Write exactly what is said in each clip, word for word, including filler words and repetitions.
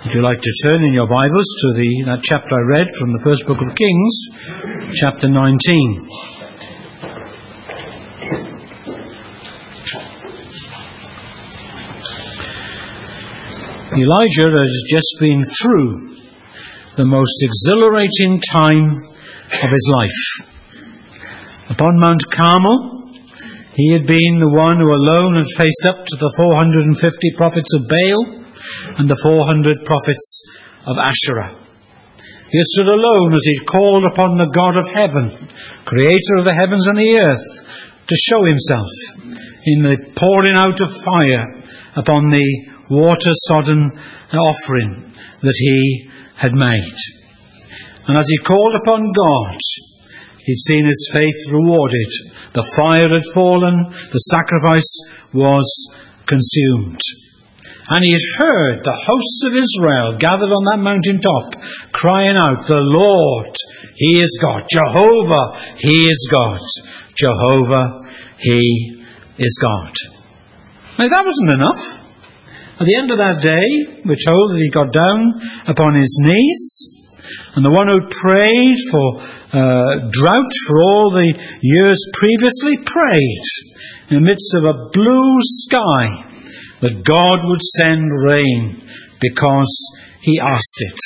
Would you like to turn in your Bibles to the that chapter I read from the first book of Kings, chapter nineteen. Elijah has just been through the most exhilarating time of his life. Upon Mount Carmel, he had been the one who alone had faced up to the four hundred fifty prophets of Baal and the four hundred prophets of Asherah. He stood alone as he called upon the God of heaven, creator of the heavens and the earth, to show himself in the pouring out of fire upon the water-sodden offering that he had made. And as he called upon God, he'd seen his faith rewarded. The fire had fallen, the sacrifice was consumed. And he had heard the hosts of Israel gathered on that mountaintop, crying out, "The Lord, He is God. Jehovah, He is God. Jehovah, He is God." Now that wasn't enough. At the end of that day, we're told that he got down upon his knees, and the one who prayed for uh, drought for all the years previously prayed in the midst of a blue sky that God would send rain because he asked it.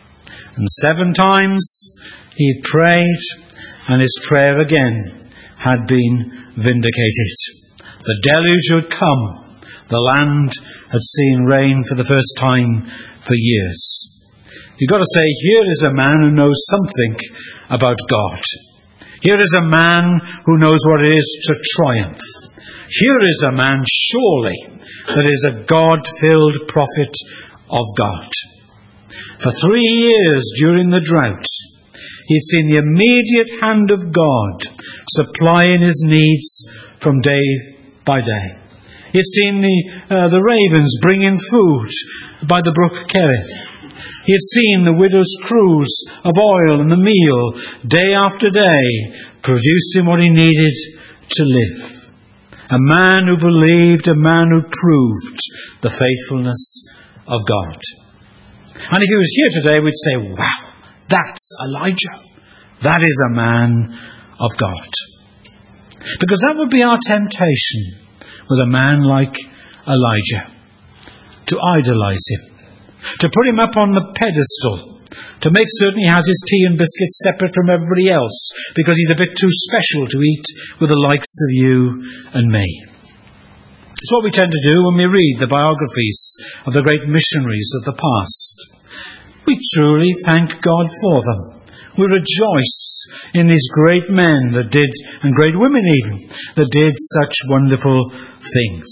And seven times he had prayed, and his prayer again had been vindicated. The deluge would come. The land had seen rain for the first time for years. You've got to say, here is a man who knows something about God. Here is a man who knows what it is to triumph. Here is a man, surely, that is a God-filled prophet of God. For three years during the drought, he had seen the immediate hand of God supplying his needs from day by day. He had seen the, uh, the ravens bringing food by the brook Kerith. He had seen the widow's cruse of oil and the meal day after day, producing what he needed to live. A man who believed, a man who proved the faithfulness of God. And if he was here today, we'd say, wow, that's Elijah. That is a man of God. Because that would be our temptation with a man like Elijah. To idolize him. To put him up on the pedestal. To make certain he has his tea and biscuits separate from everybody else, because he's a bit too special to eat with the likes of you and me. It's what we tend to do when we read the biographies of the great missionaries of the past. We truly thank God for them. We rejoice in these great men that did, and great women even, that did such wonderful things.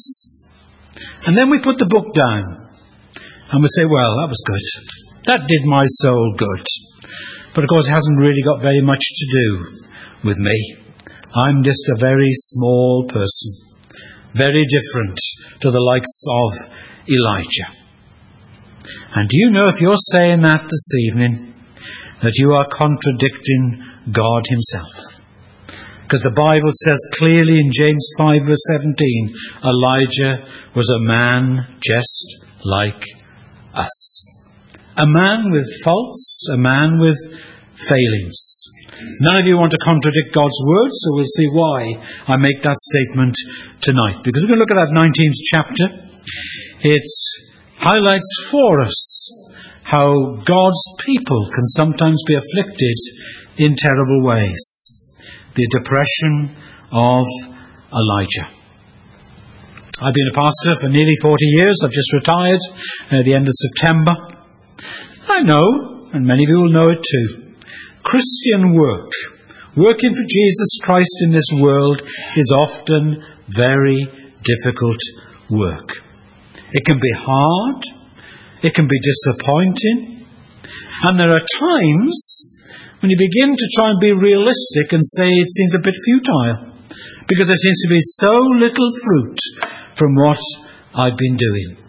And then we put the book down and we say, well, that was good. That did my soul good. But of course it hasn't really got very much to do with me. I'm just a very small person. Very different to the likes of Elijah. And do you know, if you're saying that this evening, that you are contradicting God himself? Because the Bible says clearly in James five verse seventeen, Elijah was a man just like us. A man with faults, a man with failings. None of you want to contradict God's word, so we'll see why I make that statement tonight. Because we're going to look at that nineteenth chapter. It highlights for us how God's people can sometimes be afflicted in terrible ways. The depression of Elijah. I've been a pastor for nearly forty years. I've just retired at the end of September. I know, and many of you will know it too, Christian work, working for Jesus Christ in this world, is often very difficult work. It can be hard, it can be disappointing, and there are times when you begin to try and be realistic and say it seems a bit futile, because there seems to be so little fruit from what I've been doing.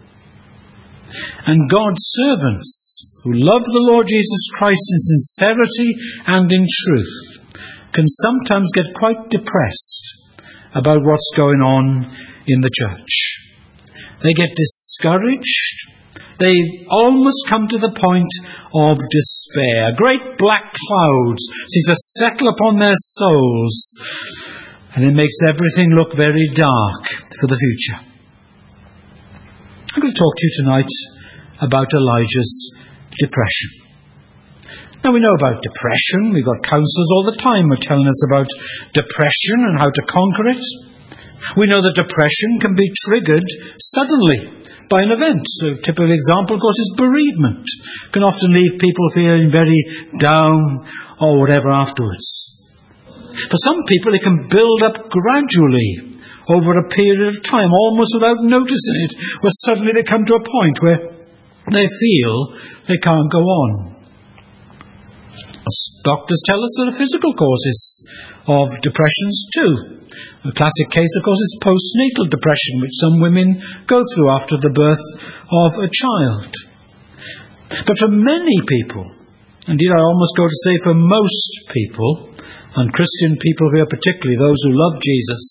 And God's servants who love the Lord Jesus Christ in sincerity and in truth can sometimes get quite depressed about what's going on in the church. They get discouraged. They almost come to the point of despair. Great black clouds seem to settle upon their souls, and it makes everything look very dark for the future. I'm going to talk to you tonight about Elijah's depression. Now, we know about depression. We've got counsellors all the time who are telling us about depression and how to conquer it. We know that depression can be triggered suddenly by an event. A typical example, of course, is bereavement. It can often leave people feeling very down or whatever afterwards. For some people, it can build up gradually over a period of time, almost without noticing it, where suddenly they come to a point where they feel they can't go on. Doctors tell us there are physical causes of depressions too. A classic case, of course, is postnatal depression, which some women go through after the birth of a child. But for many people, indeed I almost go to say for most people, and Christian people here particularly, those who love Jesus,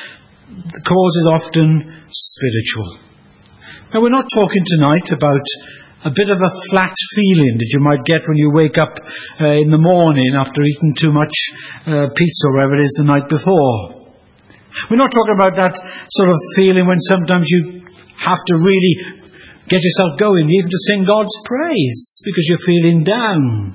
the cause is often spiritual. Now, we're not talking tonight about a bit of a flat feeling that you might get when you wake up uh, in the morning after eating too much uh, pizza or whatever it is the night before. We're not talking about that sort of feeling when sometimes you have to really get yourself going, even to sing God's praise, because you're feeling down.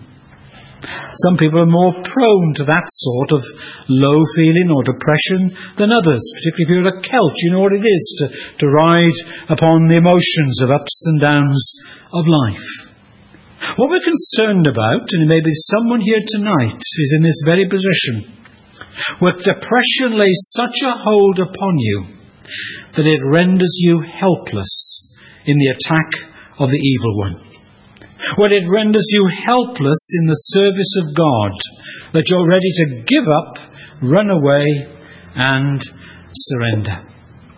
Some people are more prone to that sort of low feeling or depression than others, particularly if you're a Celt. You know what it is to, to ride upon the emotions of ups and downs of life. What we're concerned about, and maybe someone here tonight is in this very position, where depression lays such a hold upon you that it renders you helpless in the attack of the evil one. When it renders you helpless in the service of God, that you're ready to give up, run away, and surrender.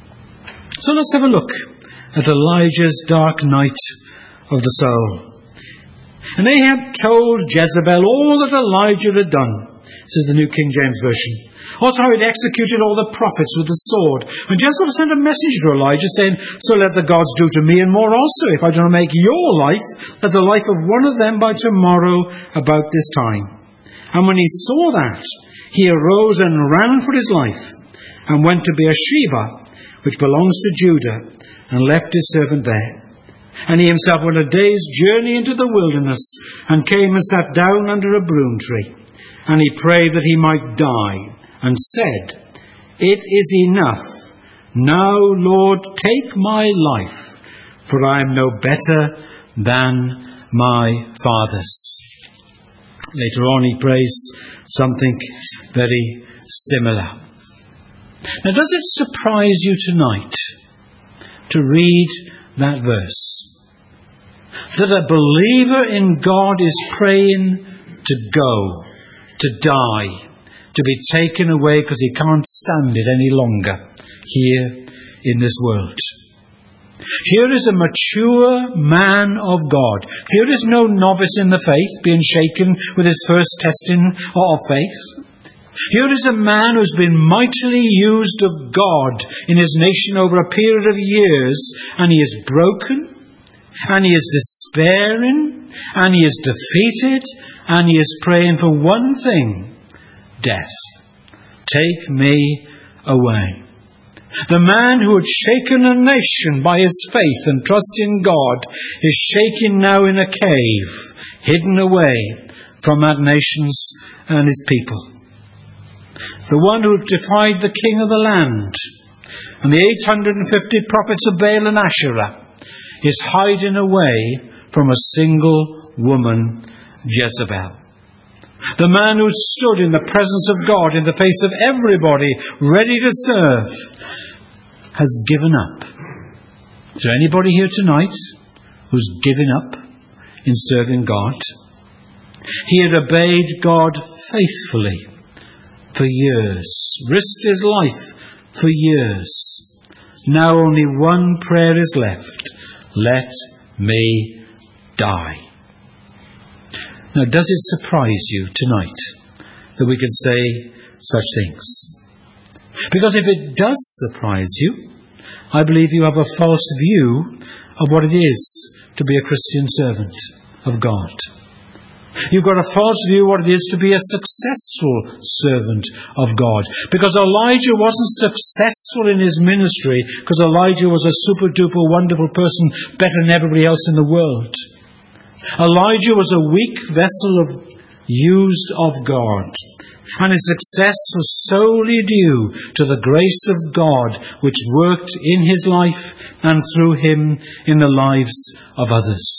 So let's have a look at Elijah's dark night of the soul. And Ahab told Jezebel all that Elijah had done, says the New King James Version. Also how he'd executed all the prophets with the sword. And Jezebel sent a message to Elijah saying, so let the gods do to me and more also, if I do not make your life as the life of one of them by tomorrow about this time. And when he saw that, he arose and ran for his life, and went to Beersheba, which belongs to Judah, and left his servant there. And he himself went a day's journey into the wilderness, and came and sat down under a broom tree. And he prayed that he might die, and said, it is enough. Now, Lord, take my life, for I am no better than my fathers. Later on he prays something very similar. Now, does it surprise you tonight to read that verse? That a believer in God is praying to go, to die, to be taken away because he can't stand it any longer here in this world. Here is a mature man of God. Here is no novice in the faith being shaken with his first testing of faith. Here is a man who's been mightily used of God in his nation over a period of years, and he is broken, and he is despairing, and he is defeated, and he is praying for one thing: death. Take me away. The man who had shaken a nation by his faith and trust in God is shaken now in a cave, hidden away from that nation and his people. The one who defied the king of the land and the eight hundred fifty prophets of Baal and Asherah is hiding away from a single woman, Jezebel. The man who stood in the presence of God in the face of everybody, ready to serve, has given up. Is there anybody here tonight who's given up in serving God? He had obeyed God faithfully for years, risked his life for years. Now only one prayer is left: let me die. Now, does it surprise you tonight that we can say such things? Because if it does surprise you, I believe you have a false view of what it is to be a Christian servant of God. You've got a false view of what it is to be a successful servant of God. Because Elijah wasn't successful in his ministry because Elijah was a super duper wonderful person, better than everybody else in the world. Elijah was a weak vessel of, used of God. And his success was solely due to the grace of God which worked in his life and through him in the lives of others.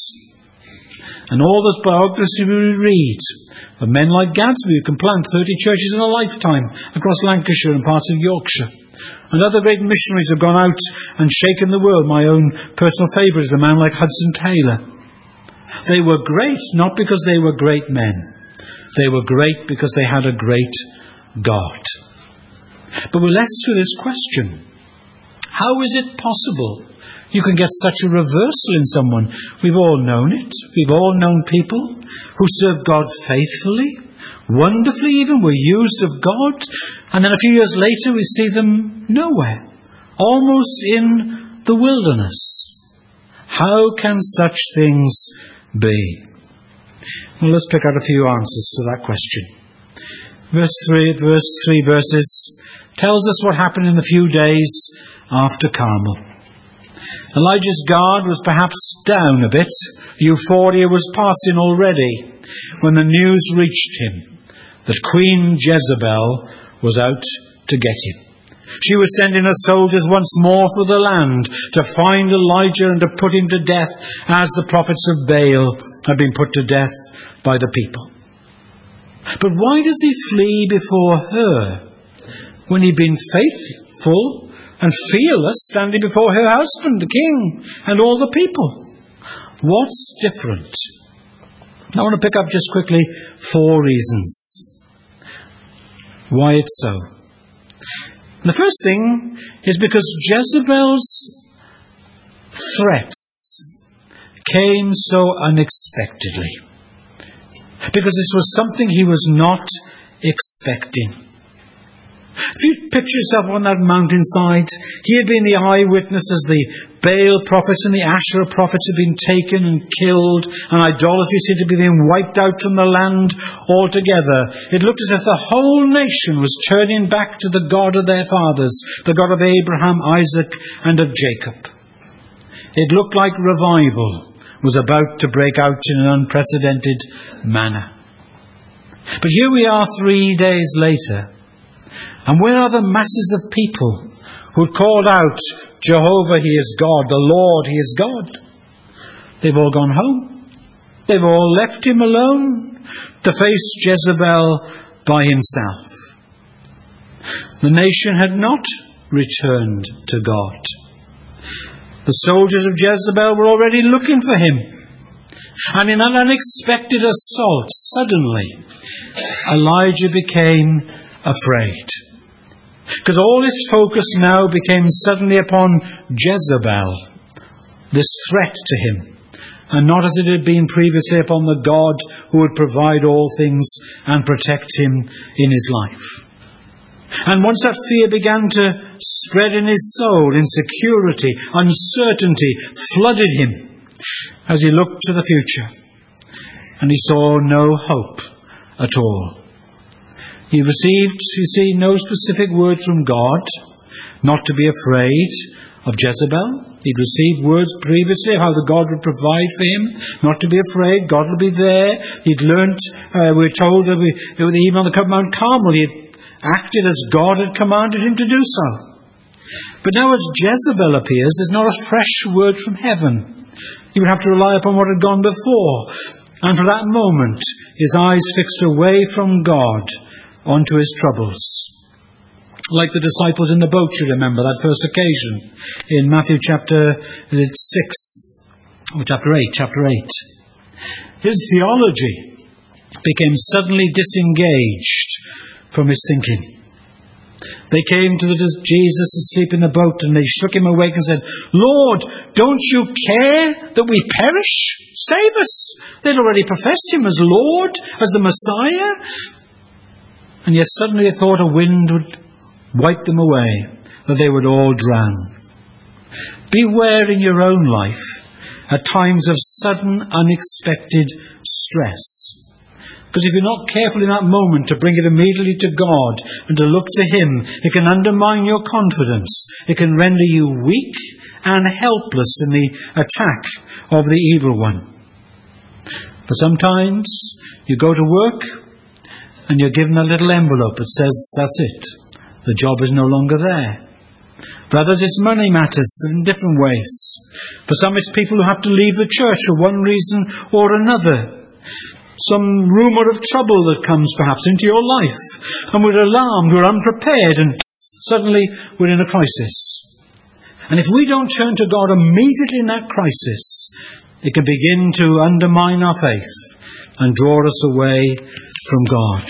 And all those biographies we read of men like Gadsby, who can plant thirty churches in a lifetime across Lancashire and parts of Yorkshire. And other great missionaries have gone out and shaken the world. My own personal favourite is a man like Hudson Taylor. They were great, not because they were great men. They were great because they had a great God. But we're left to this question. How is it possible you can get such a reversal in someone? We've all known it. We've all known people who serve God faithfully, wonderfully even, were used of God, and then a few years later we see them nowhere, almost in the wilderness. How can such things be? Well, let's pick out a few answers to that question. Verse three, verse three verses tells us what happened in the few days after Carmel. Elijah's guard was perhaps down a bit. Euphoria was passing already when the news reached him that Queen Jezebel was out to get him. She was sending her soldiers once more through the land to find Elijah and to put him to death as the prophets of Baal had been put to death by the people. But why does he flee before her when he'd been faithful and fearless standing before her husband, the king, and all the people? What's different? I want to pick up just quickly four reasons why it's so. The first thing is because Jezebel's threats came so unexpectedly. Because this was something he was not expecting. If you picture yourself on that mountainside, he had been the eyewitness as the Baal prophets and the Asherah prophets had been taken and killed, and idolatry seemed to be being wiped out from the land altogether. It looked as if the whole nation was turning back to the God of their fathers, the God of Abraham, Isaac, and of Jacob. It looked like revival was about to break out in an unprecedented manner. But here we are three days later, and where are the masses of people who had called out, Jehovah, He is God, the Lord, He is God? They've all gone home. They've all left Him alone to face Jezebel by himself. The nation had not returned to God. The soldiers of Jezebel were already looking for him. And in an unexpected assault, suddenly, Elijah became afraid. Because all his focus now became suddenly upon Jezebel, this threat to him, and not as it had been previously upon the God who would provide all things and protect him in his life. And once that fear began to spread in his soul, insecurity, uncertainty flooded him as he looked to the future, and he saw no hope at all. He received, you see, no specific word from God not to be afraid of Jezebel. He'd received words previously of how the God would provide for him, not to be afraid, God will be there. He'd learnt, uh, we're told that we, even on the Mount Carmel, he had acted as God had commanded him to do so. But now as Jezebel appears, there's not a fresh word from heaven. He would have to rely upon what had gone before. And for that moment, his eyes fixed away from God onto his troubles. Like the disciples in the boat, you remember, that first occasion in Matthew chapter six, or chapter eight, chapter eight. His theology became suddenly disengaged from his thinking. They came to Jesus asleep in the boat, and they shook him awake and said, Lord, don't you care that we perish? Save us. They'd already professed him as Lord, as the Messiah. And yet suddenly they thought a wind would wipe them away, that they would all drown. Beware in your own life at times of sudden, unexpected stress. Because if you're not careful in that moment to bring it immediately to God and to look to Him, it can undermine your confidence. It can render you weak and helpless in the attack of the evil one. But sometimes you go to work and you're given a little envelope that says, that's it. The job is no longer there. For others, it's money matters in different ways. For some, it's people who have to leave the church for one reason or another. Some rumour of trouble that comes perhaps into your life, and we're alarmed, we're unprepared, and suddenly we're in a crisis. And if we don't turn to God immediately in that crisis, it can begin to undermine our faith and draw us away from God.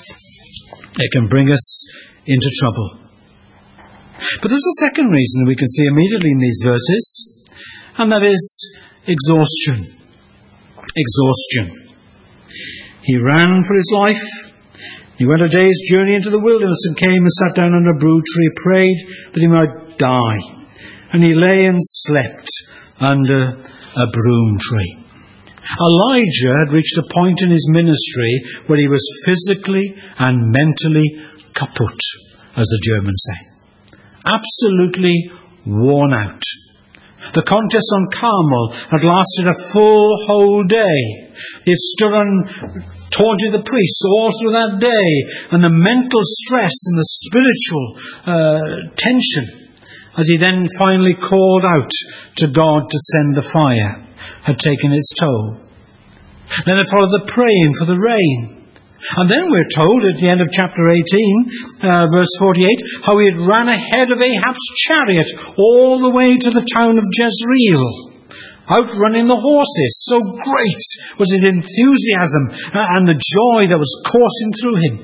It can bring us into trouble. But there's a second reason we can see immediately in these verses, and that is exhaustion. Exhaustion. He ran for his life. He went a day's journey into the wilderness and came and sat down under a brood tree, prayed that he might die. And he lay and slept under a broom tree. Elijah had reached a point in his ministry where he was physically and mentally kaput, as the Germans say. Absolutely worn out. The contest on Carmel had lasted a full whole day. It stood on taunting the priests all through that day, and the mental stress and the spiritual uh, tension, as he then finally called out to God to send the fire, had taken its toll. Then it followed the praying for the rain. And then we're told at the end of chapter eighteen, uh, verse forty-eight, how he had ran ahead of Ahab's chariot all the way to the town of Jezreel, outrunning the horses. So great was his enthusiasm and the joy that was coursing through him.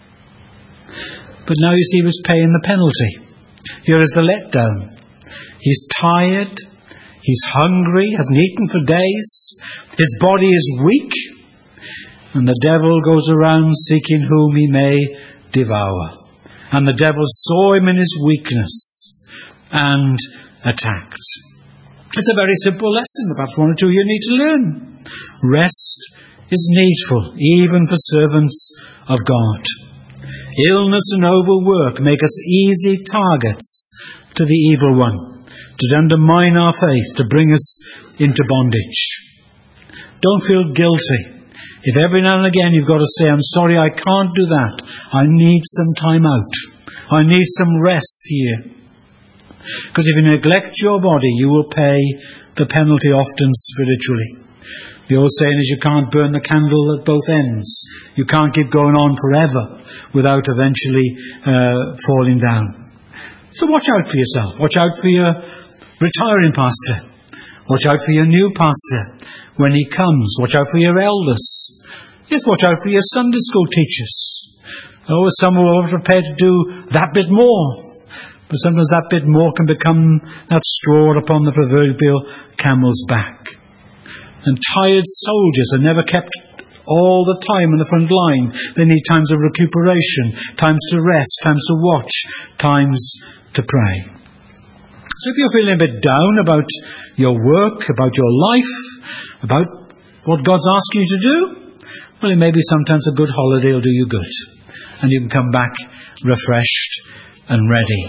But now you see he was paying the penalty. Here is the letdown. He's tired, he's hungry, hasn't eaten for days, his body is weak, and the devil goes around seeking whom he may devour. And the devil saw him in his weakness and attacked. It's a very simple lesson, perhaps one or two you need to learn. Rest is needful, even for servants of God. Illness and overwork make us easy targets to the evil one, to undermine our faith, to bring us into bondage. Don't feel guilty if every now and again you've got to say, I'm sorry, I can't do that. I need some time out. I need some rest here. Because if you neglect your body, you will pay the penalty often spiritually. The old saying is you can't burn the candle at both ends. You can't keep going on forever without eventually uh, falling down. So watch out for yourself. Watch out for your retiring pastor. Watch out for your new pastor when he comes. Watch out for your elders. Just watch out for your Sunday school teachers. Oh, some are prepared to do that bit more. But sometimes that bit more can become that straw upon the proverbial camel's back. And tired soldiers are never kept all the time in the front line. They need times of recuperation, times to rest, times to watch, times to pray. So if you're feeling a bit down about your work, about your life, about what God's asking you to do, well, it may be sometimes a good holiday will do you good. And you can come back refreshed and ready.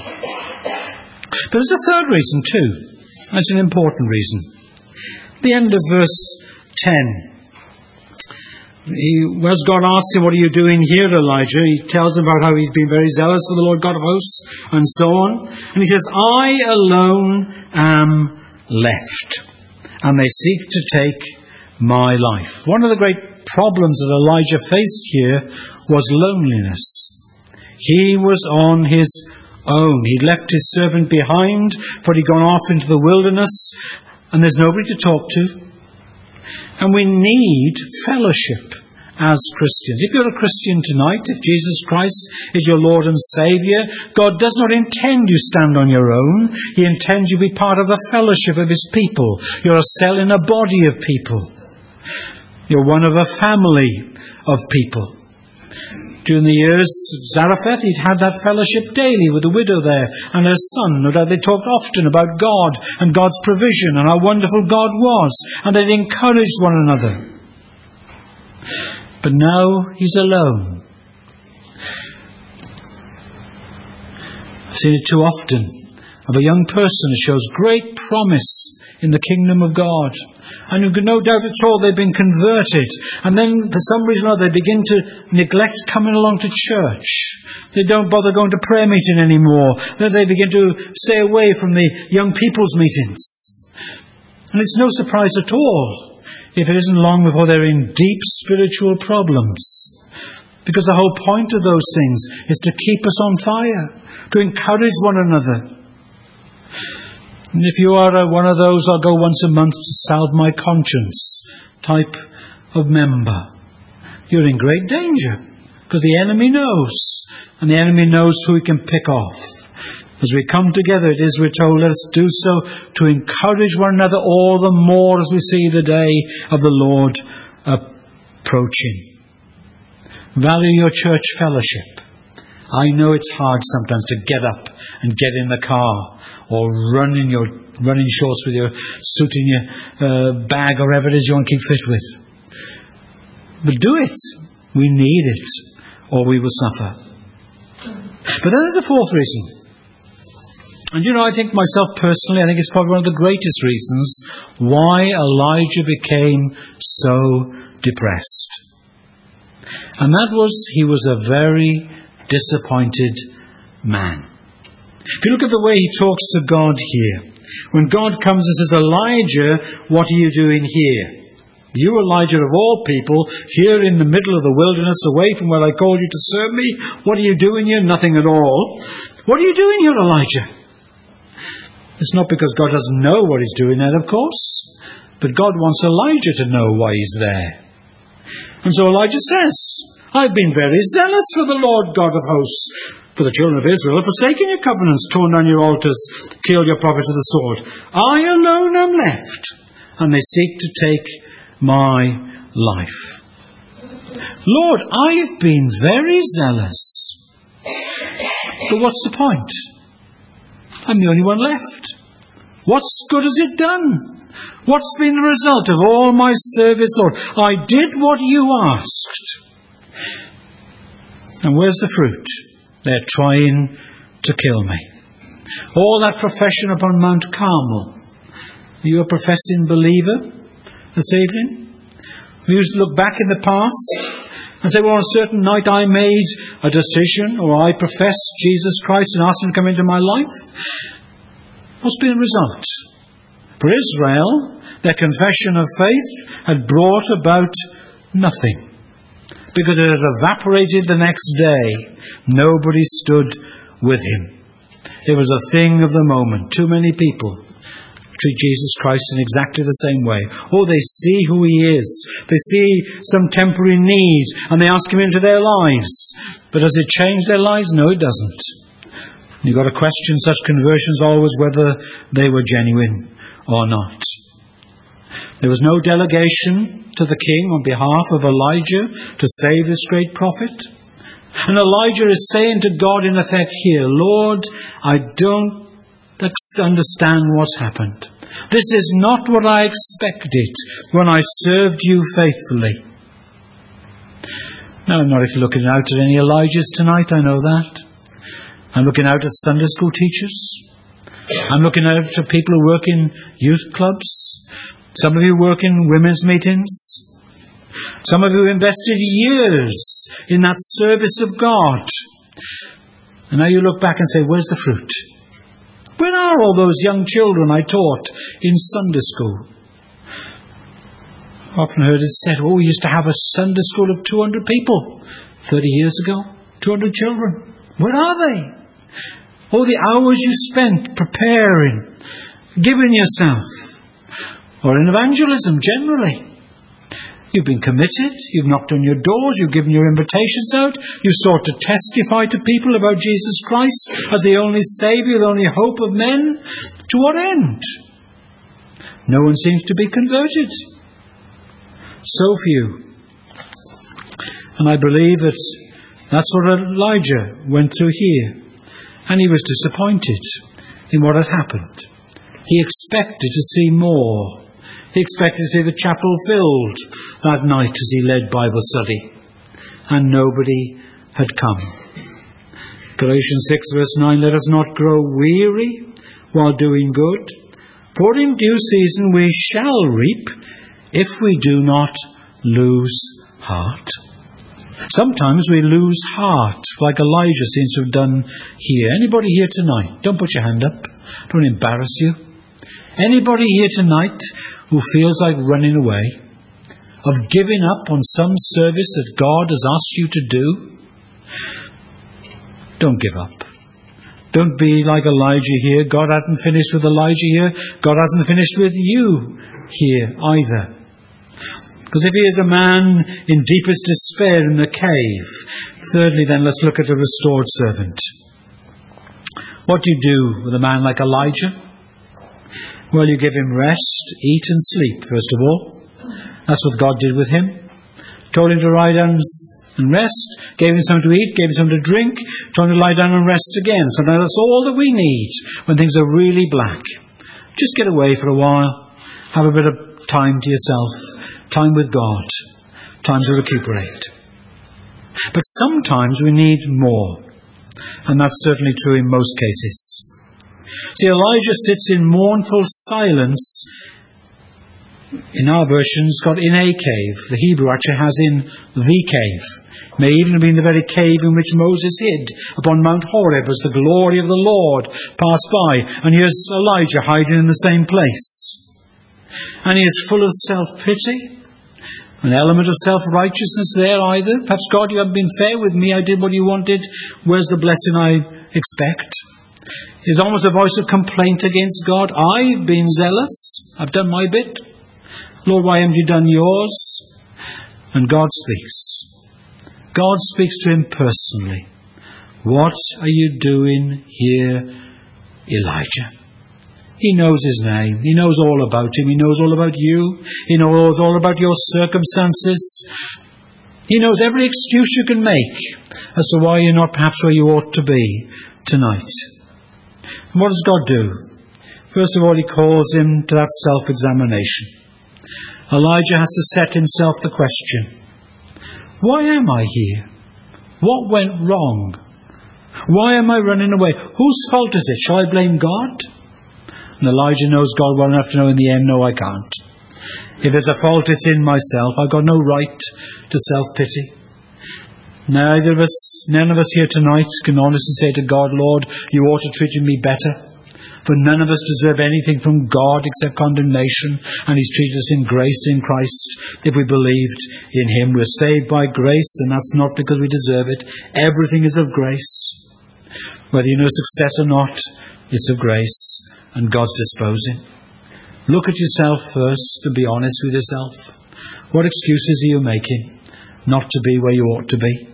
But there's a third reason too. That's an important reason. The end of verse ten. He, as God asks him, what are you doing here, Elijah? He tells him about how he's been very zealous for the Lord God of hosts, and so on. And he says, I alone am left, and they seek to take my life. One of the great problems that Elijah faced here was loneliness. He was on his own. He'd left his servant behind, for he'd gone off into the wilderness, and there's nobody to talk to. And we need fellowship as Christians. If you're a Christian tonight, if Jesus Christ is your Lord and Saviour, God does not intend you stand on your own. He intends you be part of the fellowship of His people. You're a cell in a body of people. You're one of a family of people. During the years of Zarephath, he'd had that fellowship daily with the widow there and her son. No doubt they talked often about God and God's provision and how wonderful God was, and they'd encouraged one another. But now he's alone. I've seen it too often of a young person who shows great promise in the kingdom of God. And you can no doubt at all they've been converted. And then for some reason or other they begin to neglect coming along to church. They don't bother going to prayer meeting anymore. Then they begin to stay away from the young people's meetings. And it's no surprise at all if it isn't long before they're in deep spiritual problems. Because the whole point of those things is to keep us on fire, to encourage one another. And if you are uh, one of those I'll go once a month to salve my conscience type of member, you're in great danger, because the enemy knows, and the enemy knows who he can pick off. As we come together, it is, we're told, let us do so to encourage one another all the more as we see the day of the Lord approaching. Value your church fellowship. I know it's hard sometimes to get up and get in the car, or run in your running shorts with your suit in your uh, bag, or whatever it is you want to keep fit with. But do it. We need it, or we will suffer. But then there's a fourth reason. And you know, I think myself personally, I think it's probably one of the greatest reasons why Elijah became so depressed. And that was, he was a very disappointed man. If you look at the way he talks to God here, when God comes and says, Elijah, what are you doing here? You, Elijah, of all people, here in the middle of the wilderness, away from where I called you to serve me, what are you doing here? Nothing at all. What are you doing here, Elijah? It's not because God doesn't know what he's doing there, of course, but God wants Elijah to know why he's there. And so Elijah says, I've been very zealous for the Lord God of hosts, for the children of Israel, forsaking your covenants, torn down your altars, killed your prophets with the sword. I alone am left, and they seek to take my life. Lord, I've been very zealous. But what's the point? I'm the only one left. What's good has it done? What's been the result of all my service, Lord? I did what you asked. And where's the fruit? They're trying to kill me. All that profession upon Mount Carmel. Are you a professing believer this evening? We used to look back in the past and say, well, on a certain night I made a decision, or I professed Jesus Christ and asked him to come into my life. What's been the result? For Israel, their confession of faith had brought about nothing. Because it had evaporated the next day. Nobody stood with him. It was a thing of the moment. Too many people treat Jesus Christ in exactly the same way. Oh, they see who he is. They see some temporary need and they ask him into their lives. But does it change their lives? No, it doesn't. You've got to question such conversions always whether they were genuine or not. There was no delegation to the king on behalf of Elijah to save this great prophet. And Elijah is saying to God in effect here, Lord, I don't understand what's happened. This is not what I expected when I served you faithfully. Now, I'm not looking out at any Elijahs tonight, I know that. I'm looking out at Sunday school teachers. I'm looking out at people who work in youth clubs. Some of you work in women's meetings. Some of you invested years in that service of God. And now you look back and say, where's the fruit? Where are all those young children I taught in Sunday school? I've often heard it said, oh, we used to have a Sunday school of two hundred people thirty years ago. two hundred children. Where are they? All the hours you spent preparing, giving yourself, or in evangelism generally. You've been committed, you've knocked on your doors, you've given your invitations out, you've sought to testify to people about Jesus Christ as the only Saviour, the only hope of men. To what end? No one seems to be converted. So few. And I believe that That's what Elijah went through here. And he was disappointed in what had happened. He expected to see more. He expected to see the chapel filled that night as he led Bible study. And nobody had come. Galatians six verse nine, let us not grow weary while doing good, for in due season we shall reap if we do not lose heart. Sometimes we lose heart, like Elijah seems to have done here. Anybody here tonight? Don't put your hand up. Don't embarrass you. Anybody here tonight who feels like running away, of giving up on some service that God has asked you to do? Don't give up. Don't be like Elijah here. God hasn't finished with Elijah here. God hasn't finished with you here either. Because if he is a man in deepest despair in the cave, thirdly then let's look at the restored servant. What do you do with a man like Elijah? Well, you give him rest, eat and sleep, first of all. That's what God did with him. Told him to lie down and rest, gave him something to eat, gave him something to drink, told him to lie down and rest again. So now that's all that we need when things are really black. Just get away for a while, have a bit of time to yourself, time with God, time to recuperate. But sometimes we need more, and that's certainly true in most cases. See, Elijah sits in mournful silence. In our versions, got in a cave. The Hebrew actually has in the cave. May even have been the very cave in which Moses hid upon Mount Horeb as the glory of the Lord passed by. And here's Elijah hiding in the same place. And he is full of self-pity. An element of self-righteousness there either. Perhaps, God, you haven't been fair with me. I did what you wanted. Where's the blessing I expect? There's almost a voice of complaint against God. I've been zealous. I've done my bit. Lord, why haven't you done yours? And God speaks. God speaks to him personally. What are you doing here, Elijah? He knows his name. He knows all about him. He knows all about you. He knows all about your circumstances. He knows every excuse you can make as to why you're not perhaps where you ought to be tonight. And what does God do? First of all, he calls him to that self-examination. Elijah has to set himself the question, why am I here? What went wrong? Why am I running away? Whose fault is it? Shall I blame God? And Elijah knows God well enough to know in the end, no, I can't. If there's a fault, it's in myself. I've got no right to self-pity. Neither of us, none of us here tonight can honestly say to God, Lord, you ought to treat me better. For none of us deserve anything from God except condemnation, and he's treated us in grace in Christ. If we believed in him, we're saved by grace, and that's not because we deserve it. Everything is of grace. Whether you know success or not, it's of grace, and God's disposing. Look at yourself first and be honest with yourself. What excuses are you making not to be where you ought to be?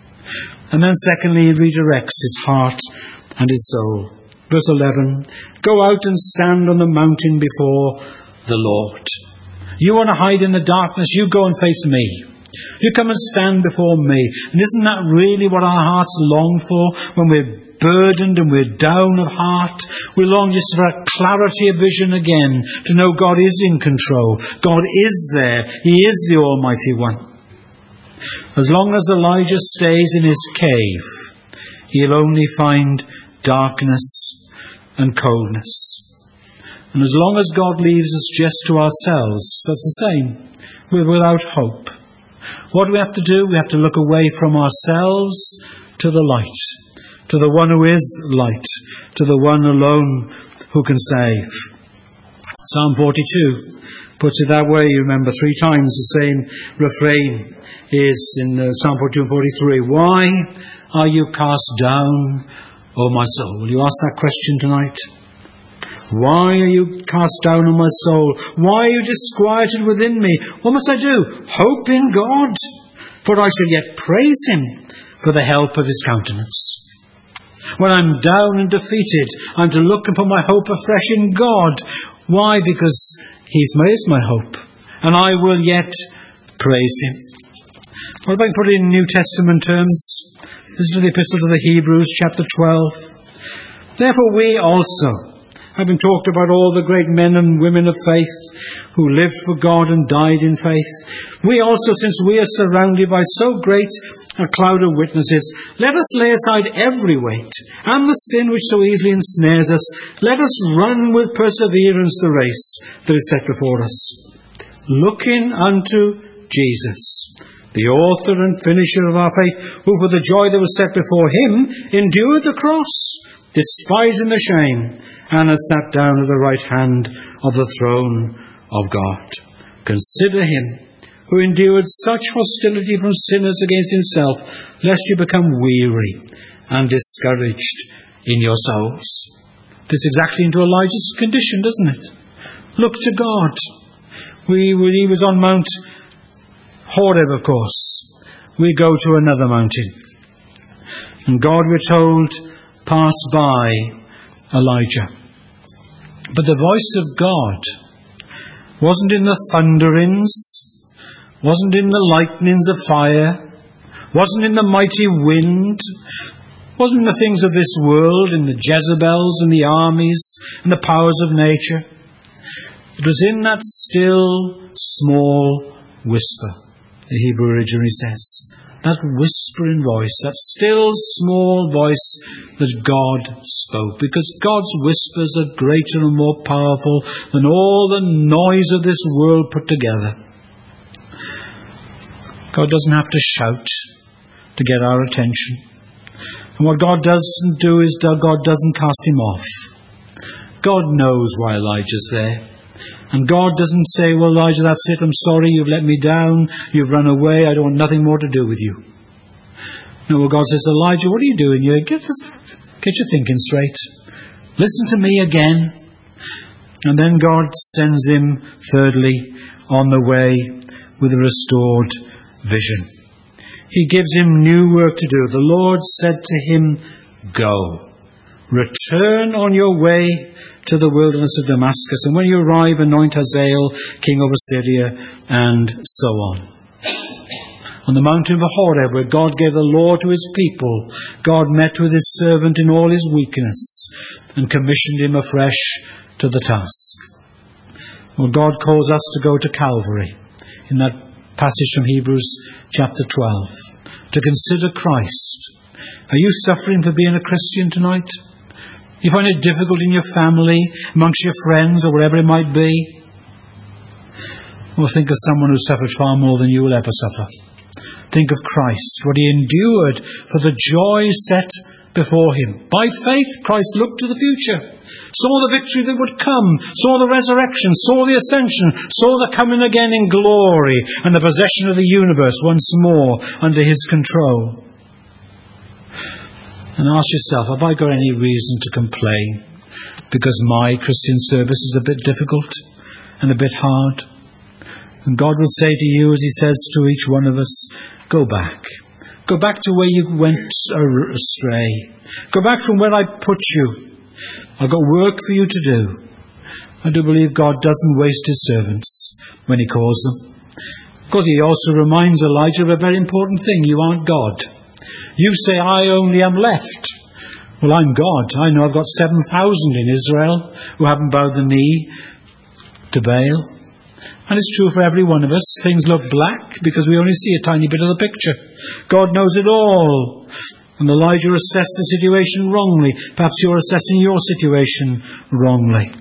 And then secondly, he redirects his heart and his soul. Verse eleven, go out and stand on the mountain before the Lord. You want to hide in the darkness, you go and face me. You come and stand before me. And isn't that really what our hearts long for when we're burdened and we're down of heart? We long just for a clarity of vision again, to know God is in control. God is there. He is the Almighty One. As long as Elijah stays in his cave, he'll only find darkness and coldness. And as long as God leaves us just to ourselves, that's the same. We're without hope. What do we have to do? We have to look away from ourselves to the light, to the one who is light, to the one alone who can save. Psalm forty-two puts it that way. You remember three times the same refrain is in uh, Psalm forty-two and forty-three. Why are you cast down, O my soul? Will you ask that question tonight? Why are you cast down, O my soul? Why are you disquieted within me? What must I do? Hope in God, for I shall yet praise him for the help of his countenance. When I'm down and defeated, I'm to look and put my hope afresh in God. Why? Because he's raised my hope, and I will yet praise him. Or if I can put it in New Testament terms, this is the Epistle to the Hebrews, chapter twelve. Therefore we also, having talked about all the great men and women of faith who lived for God and died in faith, we also, since we are surrounded by so great a cloud of witnesses, let us lay aside every weight and the sin which so easily ensnares us. Let us run with perseverance the race that is set before us, looking unto Jesus, the author and finisher of our faith, who for the joy that was set before him endured the cross, despising the shame, and has sat down at the right hand of the throne of God. Consider him who endured such hostility from sinners against himself, lest you become weary and discouraged in your souls. Fits exactly into Elijah's condition, doesn't it? Look to God. We, when he was on Mount Horeb, of course, we go to another mountain. And God, we're told, passed by Elijah. But the voice of God wasn't in the thunderings, wasn't in the lightnings of fire, wasn't in the mighty wind, wasn't in the things of this world, in the Jezebels and the armies and the powers of nature. It was in that still, small whisper, the Hebrew originally says. That whispering voice, that still, small voice that God spoke. Because God's whispers are greater and more powerful than all the noise of this world put together. God doesn't have to shout to get our attention. And what God doesn't do is God doesn't cast him off. God knows why Elijah's there. And God doesn't say, well, Elijah, that's it, I'm sorry, you've let me down, you've run away, I don't want nothing more to do with you. No, well, God says, Elijah, what are you doing here? Get, get your thinking straight. Listen to me again. And then God sends him, thirdly, on the way with a restored vision. He gives him new work to do. The Lord said to him, go, return on your way to the wilderness of Damascus, and when you arrive, anoint Hazael, king over Syria, and so on. On the mountain of Horeb, where God gave the law to his people, God met with his servant in all his weakness and commissioned him afresh to the task. Well, God calls us to go to Calvary, in that passage from Hebrews chapter twelve, to consider Christ. Are you suffering for being a Christian tonight? You find it difficult in your family, amongst your friends, or wherever it might be? Well, think of someone who suffered far more than you will ever suffer. Think of Christ, what he endured for the joy set before him. By faith, Christ looked to the future, saw the victory that would come, saw the resurrection, saw the ascension, saw the coming again in glory, and the possession of the universe once more under his control. And ask yourself, have I got any reason to complain because my Christian service is a bit difficult and a bit hard? And God will say to you, as he says to each one of us, go back. Go back to where you went astray. Go back from where I put you. I've got work for you to do. I do believe God doesn't waste his servants when he calls them. Of course, he also reminds Elijah of a very important thing. You aren't God. You say, I only am left. Well, I'm God. I know I've got seven thousand in Israel who haven't bowed the knee to Baal. And it's true for every one of us. Things look black because we only see a tiny bit of the picture. God knows it all. And Elijah assessed the situation wrongly. Perhaps you're assessing your situation wrongly.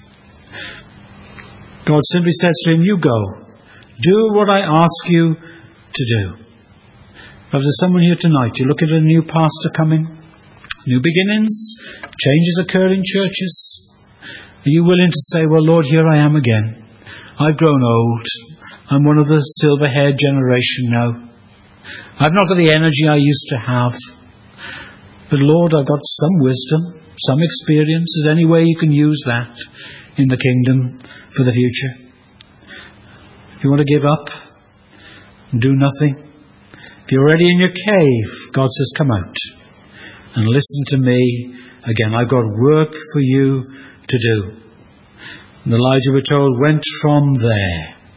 God simply says to him, you go. Do what I ask you to do. If there's someone here tonight, you're looking at a new pastor coming, new beginnings, changes occur in churches. Are you willing to say, well, Lord, here I am again. I've grown old. I'm one of the silver-haired generation now. I've not got the energy I used to have. But Lord, I've got some wisdom, some experience. Is there any way you can use that in the kingdom for the future? If you want to give up and do nothing, if you're already in your cave, God says, come out and listen to me again. I've got work for you to do. And Elijah, we're told, went from there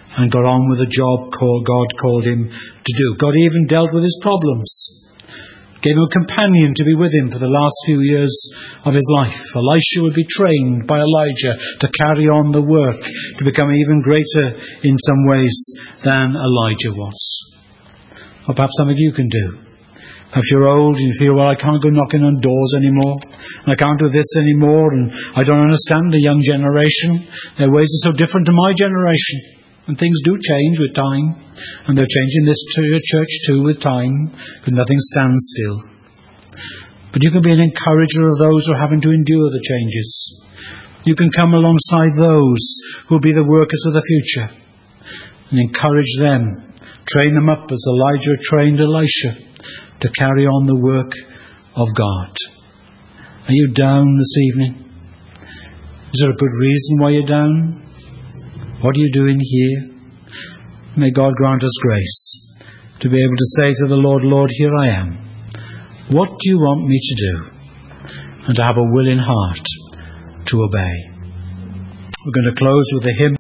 and got on with the job called God called him to do. God even dealt with his problems. Gave him a companion to be with him for the last few years of his life. Elisha would be trained by Elijah to carry on the work, to become even greater in some ways than Elijah was. Or perhaps something you can do. If you're old and you feel, well, I can't go knocking on doors anymore, and I can't do this anymore, and I don't understand the young generation. Their ways are so different to my generation. And things do change with time, and they're changing this church too with time, because nothing stands still. But you can be an encourager of those who are having to endure the changes. You can come alongside those who will be the workers of the future and encourage them, train them up as Elijah trained Elisha to carry on the work of God. Are you down this evening? Is there a good reason why you're down? What are you doing here? May God grant us grace to be able to say to the Lord, Lord, here I am. What do you want me to do? And to have a willing heart to obey. We're going to close with a hymn.